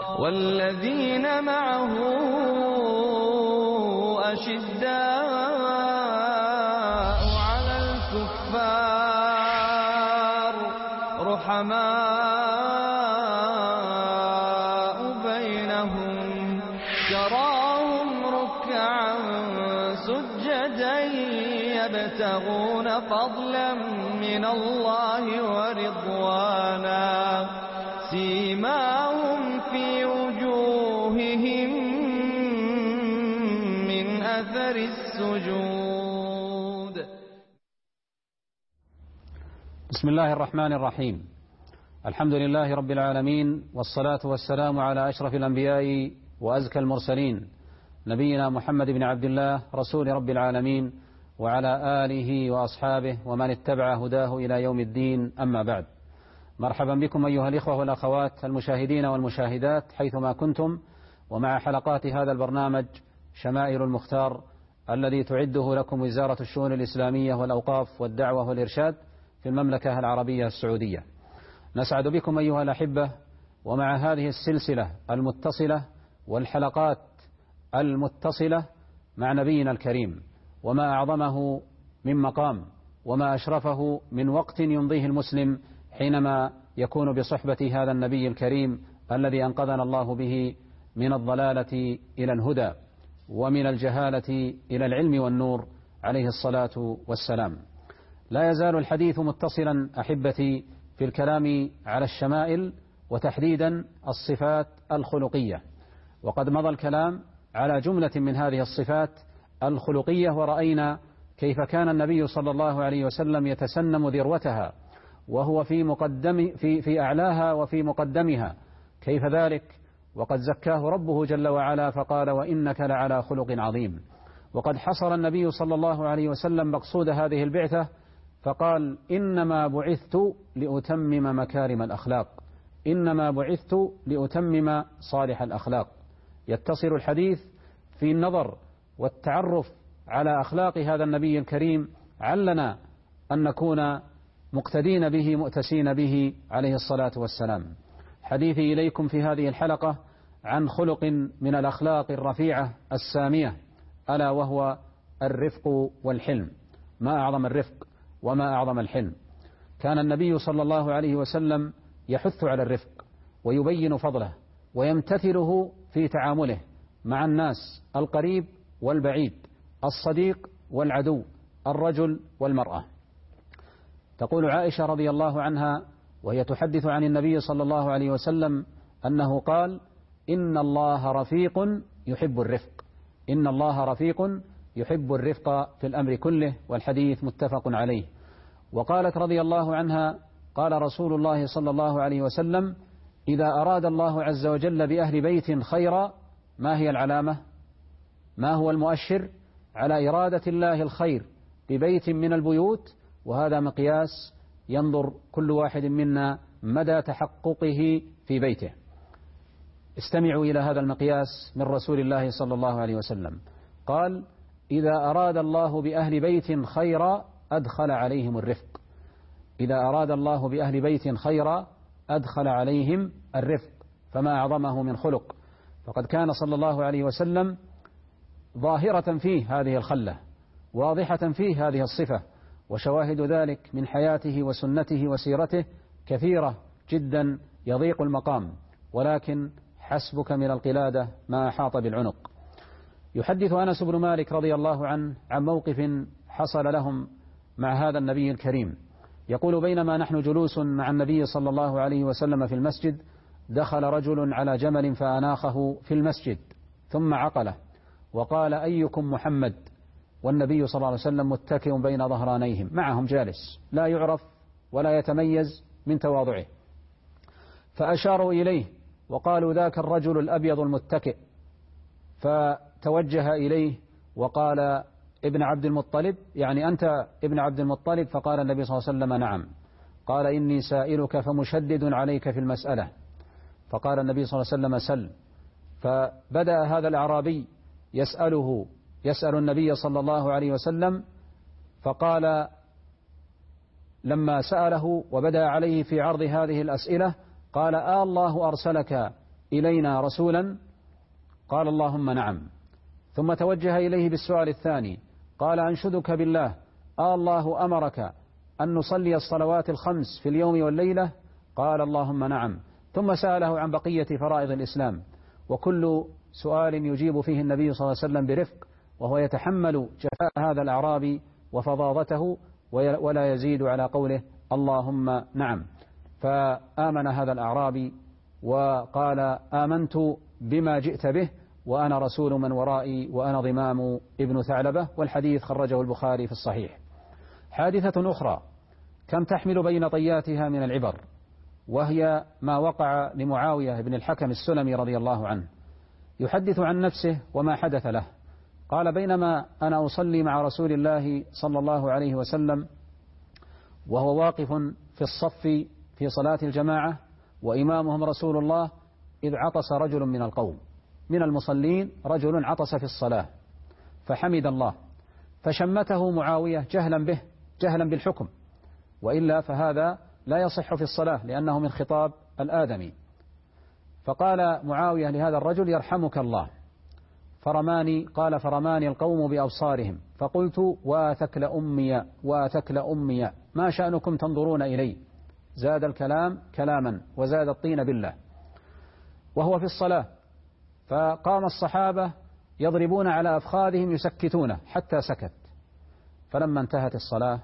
والذين معه أشداء على الكفار رحماء بينهم تراهم ركعا سجدا يبتغون فضلا من الله ورضوانا سيماهم في وجوههم من أثر السجود. بسم الله الرحمن الرحيم. الحمد لله رب العالمين، والصلاة والسلام على أشرف الأنبياء وأزكى المرسلين، نبينا محمد بن عبد الله رسول رب العالمين، وعلى آله وأصحابه ومن اتبع هداه إلى يوم الدين. أما بعد، مرحبا بكم أيها الإخوة والأخوات المشاهدين والمشاهدات حيثما كنتم، ومع حلقات هذا البرنامج شمائل المختار الذي تعده لكم وزارة الشؤون الإسلامية والأوقاف والدعوة والإرشاد في المملكة العربية السعودية. نسعد بكم أيها الأحبة، ومع هذه السلسلة المتصلة والحلقات المتصلة مع نبينا الكريم، وما أعظمه من مقام وما أشرفه من وقت يمضيه المسلم حينما يكون بصحبة هذا النبي الكريم الذي أنقذنا الله به من الضلالة إلى الهدى، ومن الجهالة إلى العلم والنور، عليه الصلاة والسلام. لا يزال الحديث متصلا أحبتي في الكلام على الشمائل، وتحديدا الصفات الخلقية، وقد مضى الكلام على جملة من هذه الصفات الخلقية، ورأينا كيف كان النبي صلى الله عليه وسلم يتسنم ذروتها وهو في أعلاها وفي مقدمها. كيف ذلك؟ وقد زكاه ربه جل وعلا فقال: وإنك لعلى خلق عظيم. وقد حصر النبي صلى الله عليه وسلم مقصود هذه البعثة فقال: إنما بعثت لأتمم مكارم الأخلاق، إنما بعثت لأتمم صالح الأخلاق. يتصل الحديث في النظر والتعرف على أخلاق هذا النبي الكريم، علنا أن نكون مقتدين به مؤتسين به عليه الصلاة والسلام. حديثي إليكم في هذه الحلقة عن خلق من الأخلاق الرفيعة السامية، ألا وهو الرفق والحلم. ما أعظم الرفق وما أعظم الحلم. كان النبي صلى الله عليه وسلم يحث على الرفق ويبين فضله ويمتثله في تعامله مع الناس، القريب والبعيد، الصديق والعدو، الرجل والمرأة. تقول عائشة رضي الله عنها وهي تحدث عن النبي صلى الله عليه وسلم أنه قال: إن الله رفيق يحب الرفق، إن الله رفيق يحب الرفق في الأمر كله، والحديث متفق عليه. وقالت رضي الله عنها: قال رسول الله صلى الله عليه وسلم: إذا أراد الله عز وجل بأهل بيت خيرا، ما هي العلامة؟ ما هو المؤشر على إرادة الله الخير ببيت من البيوت؟ وهذا مقياس ينظر كل واحد منا مدى تحققه في بيته. استمعوا إلى هذا المقياس من رسول الله صلى الله عليه وسلم. قال: إذا أراد الله بأهل بيت خيرا أدخل عليهم الرفق، إذا أراد الله بأهل بيت خيرا أدخل عليهم الرفق. فما أعظمه من خلق. فقد كان صلى الله عليه وسلم ظاهرة فيه هذه الخلة، واضحة فيه هذه الصفة، وشواهد ذلك من حياته وسنته وسيرته كثيرة جدا يضيق المقام، ولكن حسبك من القلادة ما أحاط بالعنق. يحدث أنس بن مالك رضي الله عنه عن موقف حصل لهم مع هذا النبي الكريم. يقول: بينما نحن جلوس مع النبي صلى الله عليه وسلم في المسجد، دخل رجل على جمل فأناخه في المسجد ثم عقله وقال: أيكم محمد؟ والنبي صلى الله عليه وسلم متكئ بين ظهرانيهم، معهم جالس لا يعرف ولا يتميز من تواضعه. فأشاروا إليه وقالوا: ذاك الرجل الأبيض المتكئ. فتوجه إليه وقال: ابن عبد المطلب، يعني أنت ابن عبد المطلب؟ فقال النبي صلى الله عليه وسلم: نعم. قال: إني سائلك فمشدد عليك في المسألة. فقال النبي صلى الله عليه وسلم: سل. فبدأ هذا الأعرابي يسأل النبي صلى الله عليه وسلم، فقال لما سأله وبدأ عليه في عرض هذه الأسئلة قال: الله أرسلك إلينا رسولا؟ قال اللهم نعم. ثم توجه إليه بالسؤال الثاني، قال أنشدك بالله، الله أمرك أن نصلي الصلوات الخمس في اليوم والليلة؟ قال اللهم نعم. ثم سأله عن بقية فرائض الإسلام، وكل سؤال يجيب فيه النبي صلى الله عليه وسلم برفق، وهو يتحمل جفاء هذا الأعرابي وفظاظته ولا يزيد على قوله اللهم نعم. فآمن هذا الأعرابي وقال آمنت بما جئت به وأنا رسول من ورائي وأنا ضمام ابن ثعلبة. والحديث خرجه البخاري في الصحيح. حادثة أخرى كم تحمل بين طياتها من العبر، وهي ما وقع لمعاوية بن الحكم السلمي رضي الله عنه، يحدث عن نفسه وما حدث له. قال بينما أنا أصلي مع رسول الله صلى الله عليه وسلم وهو واقف في الصف في صلاة الجماعة وإمامهم رسول الله، إذ عطس رجل من القوم من المصلين، رجل عطس في الصلاة فحمد الله، فشمته معاوية جهلا به، جهلا بالحكم، وإلا فهذا لا يصح في الصلاة لأنه من خطاب الآدمي. فقال معاوية لهذا الرجل يرحمك الله. قال فرماني القوم بأبصارهم، فقلت واتك لأمي واتك لأمي، ما شأنكم تنظرون إلي؟ زاد الكلام كلاما وزاد الطين بالله وهو في الصلاة. فقام الصحابة يضربون على أفخاذهم يسكتونه حتى سكت. فلما انتهت الصلاة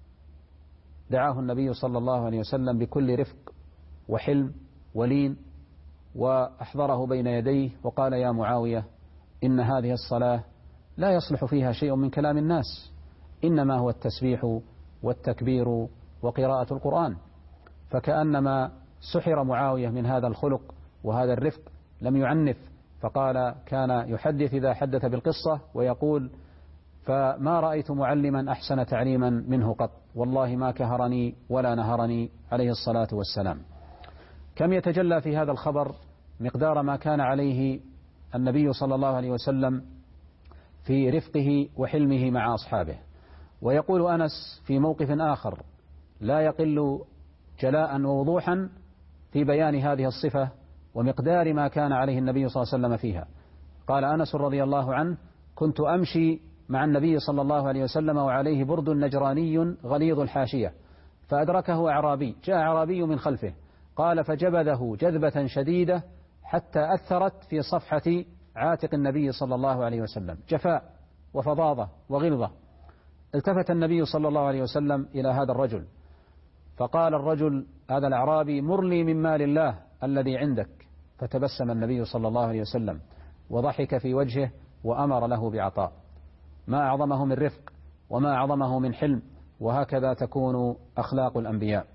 دعاه النبي صلى الله عليه وسلم بكل رفق وحلم ولين، وأحضره بين يديه وقال يا معاوية إن هذه الصلاة لا يصلح فيها شيء من كلام الناس، إنما هو التسبيح والتكبير وقراءة القرآن. فكأنما سحر معاوية من هذا الخلق وهذا الرفق، لم يعنف. فقال كان يحدث إذا حدث بالقصة ويقول فما رأيت معلما أحسن تعليما منه قط، والله ما كهرني ولا نهرني عليه الصلاة والسلام. كم يتجلى في هذا الخبر مقدار ما كان عليه النبي صلى الله عليه وسلم في رفقه وحلمه مع أصحابه. ويقول أنس في موقف آخر لا يقل جلاء ووضوحا في بيان هذه الصفة ومقدار ما كان عليه النبي صلى الله عليه وسلم فيها. قال أنس رضي الله عنه كنت أمشي مع النبي صلى الله عليه وسلم وعليه برد نجراني غليظ الحاشية، فأدركه أعرابي، جاء أعرابي من خلفه، قال فجبذه جذبة شديدة حتى أثرت في صفحة عاتق النبي صلى الله عليه وسلم، جفاء وفظاظة وغلظة. التفت النبي صلى الله عليه وسلم إلى هذا الرجل فقال الرجل هذا الأعرابي مر لي من مال الله الذي عندك. فتبسم النبي صلى الله عليه وسلم وضحك في وجهه وأمر له بعطاء. ما أعظمه من رفق وما أعظمه من حلم، وهكذا تكون أخلاق الأنبياء.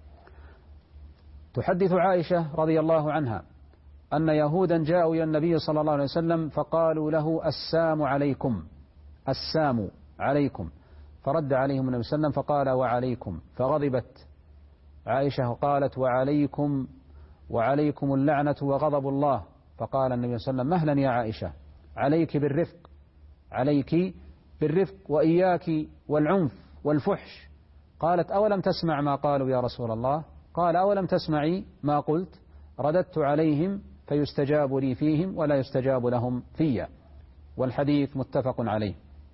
تحدث عائشة رضي الله عنها أن يهودا جاءوا إلى النبي صلى الله عليه وسلم فقالوا له السام عليكم، السام عليكم، فرد عليهم النبي صلى الله عليه وسلم فقال وعليكم، فغضبت عائشة وقالت وعليكم اللعنة وغضب الله. فقال النبي صلى الله عليه وسلم مهلا يا عائشة، عليك بالرفق، عليك بالرفق وإياك والعنف والفحش. قالت أولم تسمع ما قالوا يا رسول الله؟ قال أولم تسمعي ما قلت؟ رددت عليهم فيستجاب لي فيهم ولا يستجاب لهم في. والحديث متفق عليه.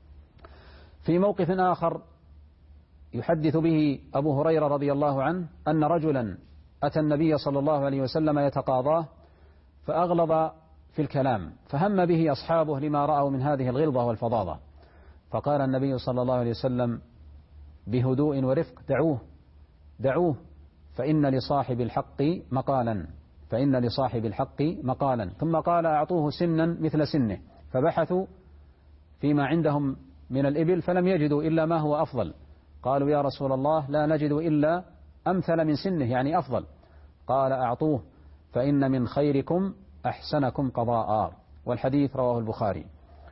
في موقف آخر يحدث به أبو هريرة رضي الله عنه أن رجلا أتى النبي صلى الله عليه وسلم يتقاضاه فأغلظ في الكلام، فهم به أصحابه لما رأوا من هذه الغلظة والفظاظة. فقال النبي صلى الله عليه وسلم بهدوء ورفق دعوه فإن لصاحب الحق مقالا، فإن لصاحب الحق مقالا. ثم قال أعطوه سنا مثل سنه، فبحثوا فيما عندهم من الإبل فلم يجدوا إلا ما هو أفضل. قالوا يا رسول الله لا نجد إلا أمثل من سنه يعني أفضل. قال أعطوه فإن من خيركم أحسنكم قضاء. والحديث رواه البخاري.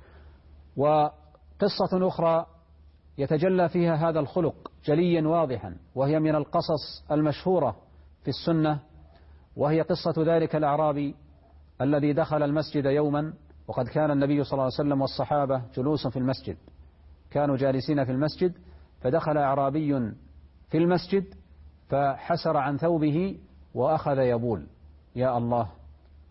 وقصة أخرى يتجلى فيها هذا الخلق جليا واضحا، وهي من القصص المشهورة في السنة، وهي قصة ذلك الأعرابي الذي دخل المسجد يوما، وقد كان النبي صلى الله عليه وسلم والصحابة جلوسا في المسجد، كانوا جالسين في المسجد، فدخل أعرابي في المسجد فحسر عن ثوبه وأخذ يبول. يا الله،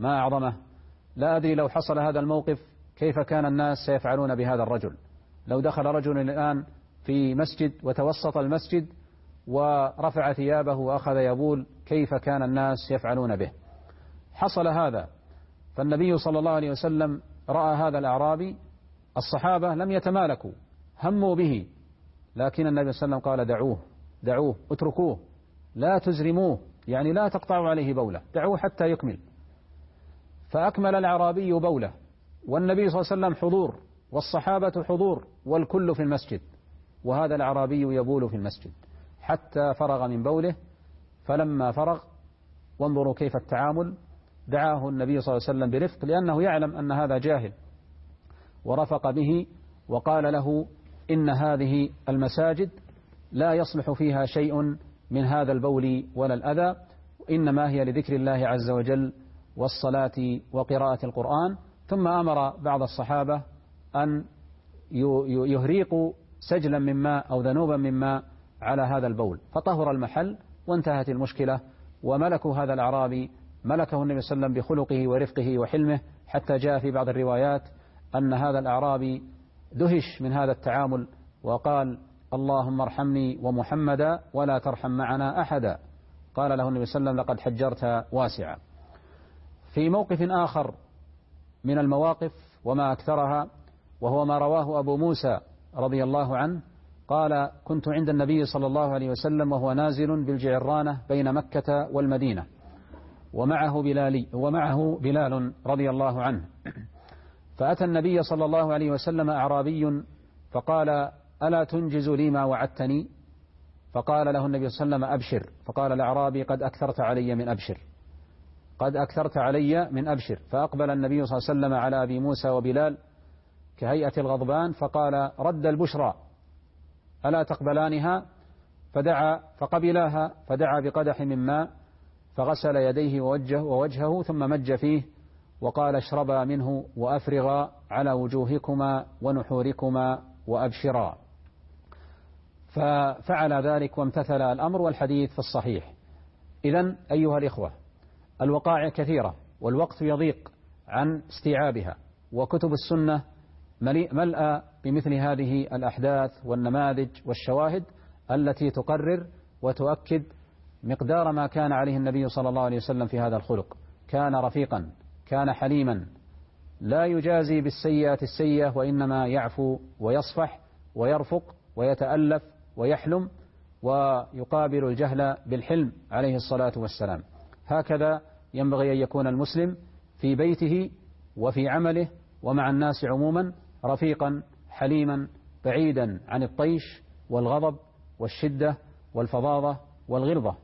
ما أعظمه. لا أدري لو حصل هذا الموقف كيف كان الناس سيفعلون بهذا الرجل. لو دخل رجل الآن في مسجد وتوسط المسجد ورفع ثيابه وأخذ يبول، كيف كان الناس يفعلون به؟ حصل هذا، فالنبي صلى الله عليه وسلم رأى هذا الأعرابي، الصحابة لم يتمالكوا، هموا به، لكن النبي صلى الله عليه وسلم قال دعوه اتركوه، لا تزرموه، يعني لا تقطعوا عليه بوله، دعوه حتى يكمل. فأكمل الأعرابي بوله، والنبي صلى الله عليه وسلم حضور، والصحابة حضور، والكل في المسجد، وهذا الأعرابي يبول في المسجد حتى فرغ من بوله. فلما فرغ، وانظروا كيف التعامل، دعاه النبي صلى الله عليه وسلم برفق، لأنه يعلم أن هذا جاهل، ورفق به وقال له: إن هذه المساجد لا يصلح فيها شيء من هذا البول ولا الأذى، إنما هي لذكر الله عز وجل والصلاة وقراءة القرآن. ثم أمر بعض الصحابة أن يهريقوا سجلا من ماء أو ذنوبا من ماء على هذا البول، فطهر المحل وانتهت المشكلة. وملكوا هذا الأعرابي، ملكه النبي صلى الله عليه وسلم بخلقه ورفقه وحلمه، حتى جاء في بعض الروايات أن هذا الأعرابي دهش من هذا التعامل وقال: اللهم ارحمني ومحمدا ولا ترحم معنا أحدا. قال له النبي صلى الله عليه وسلم: لقد حجرت واسعا. في موقف آخر من المواقف وما أكثرها، وهو ما رواه أبو موسى رضي الله عنه قال: كنت عند النبي صلى الله عليه وسلم وهو نازل بالجعرانة بين مكة والمدينة، ومعه بلال رضي الله عنه. فأتى النبي صلى الله عليه وسلم أعرابي فقال: ألا تنجز لي ما وعدتني؟ فقال له النبي صلى الله عليه وسلم: أبشر. فقال الأعرابي: قد أكثرت علي من أبشر. فأقبل النبي صلى الله عليه وسلم على أبي موسى وبلال كهيئة الغضبان، فقال: رد البشرى، ألا تقبلانها؟ فقبلاها، فدعا بقدح من ماء فغسل يديه ووجهه ثم مج فيه، وقال: اشربا منه وأفرغا على وجوهكما ونحوركما وأبشرا. ففعل ذلك وامتثل الأمر، والحديث في الصحيح. إذن أيها الإخوة، الوقائع كثيرة والوقت يضيق عن استيعابها، وكتب السنة ملأى بمثل هذه الأحداث والنماذج والشواهد التي تقرر وتؤكد مقدار ما كان عليه النبي صلى الله عليه وسلم في هذا الخلق. كان رفيقا، كان حليما، لا يجازي بالسيئة السيئة، وإنما يعفو ويصفح ويرفق ويتألف ويحلم، ويقابل الجهل بالحلم عليه الصلاة والسلام. هكذا ينبغي أن يكون المسلم في بيته وفي عمله ومع الناس عموما، رفيقا حليما بعيدا عن الطيش والغضب والشدة والفظاظة والغلظة.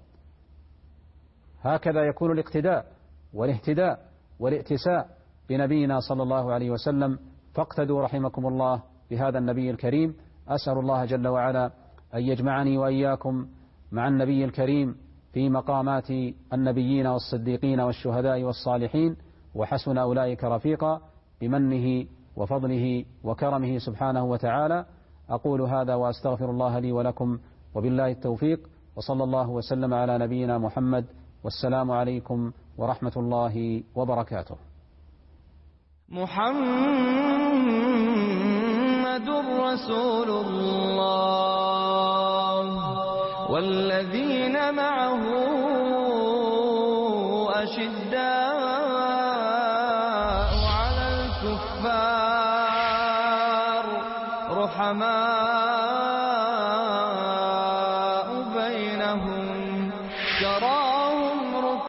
هكذا يكون الاقتداء والاهتداء والائتساء بنبينا صلى الله عليه وسلم. فاقتدوا رحمكم الله بهذا النبي الكريم. أسأل الله جل وعلا أن يجمعني وإياكم مع النبي الكريم في مقامات النبيين والصديقين والشهداء والصالحين، وحسن أولئك رفيقا، بمنه وفضله وكرمه سبحانه وتعالى. أقول هذا وأستغفر الله لي ولكم، وبالله التوفيق، وصلى الله وسلم على نبينا محمد، والسلام عليكم ورحمة الله وبركاته. محمد رسول الله والذين معه أشداء على الكفار رحماء بينهم